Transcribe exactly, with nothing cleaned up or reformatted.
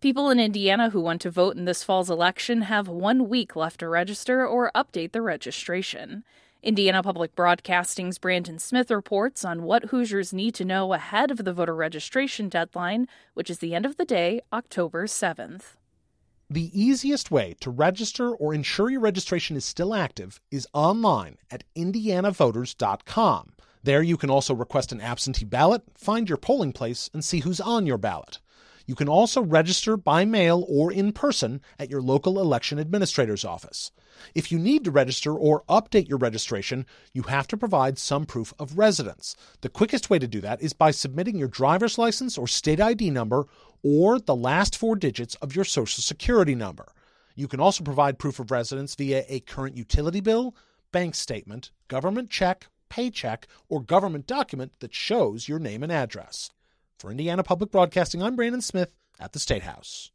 People in Indiana who want to vote in this fall's election have one week left to register or update their registration. Indiana Public Broadcasting's Brandon Smith reports on what Hoosiers need to know ahead of the voter registration deadline, which is the end of the day, October seventh. The easiest way to register or ensure your registration is still active is online at indiana voters dot com. There you can also request an absentee ballot, find your polling place, and see who's on your ballot. You can also register by mail or in person at your local election administrator's office. If you need to register or update your registration, you have to provide some proof of residence. The quickest way to do that is by submitting your driver's license or state I D number or the last four digits of your Social Security number. You can also provide proof of residence via a current utility bill, bank statement, government check, paycheck, or government document that shows your name and address. For Indiana Public Broadcasting, I'm Brandon Smith at the State House.